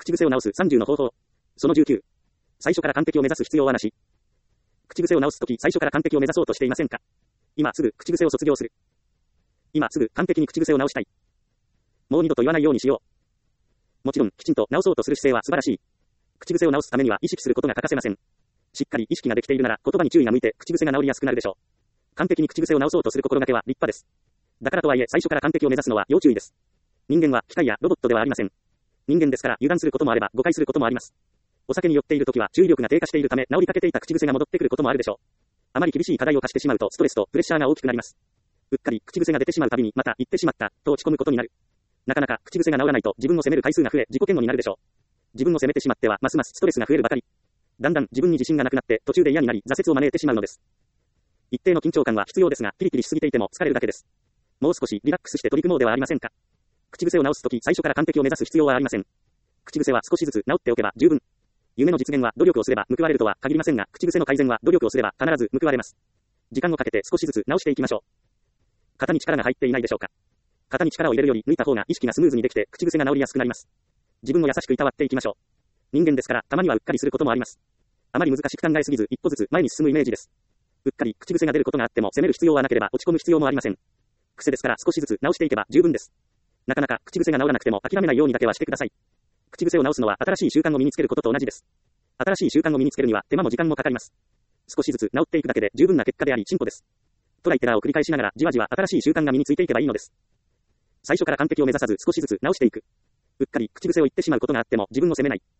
口癖を直す30の方法。その19。最初から完璧を目指す必要はなし。口癖を直すとき、最初から完璧を目指そうとしていませんか？今すぐ口癖を卒業する。今すぐ完璧に口癖を直したい。もう二度と言わないようにしよう。もちろん、きちんと直そうとする姿勢は素晴らしい。口癖を直すためには意識することが欠かせません。しっかり意識ができているなら、言葉に注意が向いて口癖が直りやすくなるでしょう。完璧に口癖を直そうとする心がけは立派です。だからとはいえ、最初から完璧を目指すのは要注意です。人間は機械やロボットではありません。人間ですから油断することもあれば誤解することもあります。お酒に酔っているときは注意力が低下しているため治りかけていた口癖が戻ってくることもあるでしょう。あまり厳しい課題を課してしまうとストレスとプレッシャーが大きくなります。うっかり口癖が出てしまうたびにまた言ってしまったと落ち込むことになる。なかなか口癖が治らないと自分を責める回数が増え自己嫌悪になるでしょう。自分を責めてしまってはますますストレスが増えるばかり。だんだん自分に自信がなくなって途中で嫌になり挫折を招いてしまうのです。一定の緊張感は必要ですがピリピリしすぎていても疲れるだけです。もう少しリラックスして取り組もうではありませんか。口癖を直すとき最初から完璧を目指す必要はありません。口癖は少しずつ直っておけば十分。夢の実現は努力をすれば報われるとは限りませんが、口癖の改善は努力をすれば必ず報われます。時間をかけて少しずつ直していきましょう。肩に力が入っていないでしょうか。肩に力を入れるより抜いた方が意識がスムーズにできて口癖が治りやすくなります。自分を優しくいたわっていきましょう。人間ですからたまにはうっかりすることもあります。あまり難しく考えすぎず一歩ずつ前に進むイメージです。うっかり口癖が出ることがあっても責める必要はなければ落ち込む必要もありません。癖ですから少しずつ直していけば十分です。なかなか口癖が治らなくても諦めないようにだけはしてください。口癖を直すのは新しい習慣を身につけることと同じです。新しい習慣を身につけるには手間も時間もかかります。少しずつ治っていくだけで十分な結果であり進歩です。トライテラーを繰り返しながらじわじわ新しい習慣が身についていけばいいのです。最初から完璧を目指さず少しずつ直していく。うっかり口癖を言ってしまうことがあっても自分を責めない。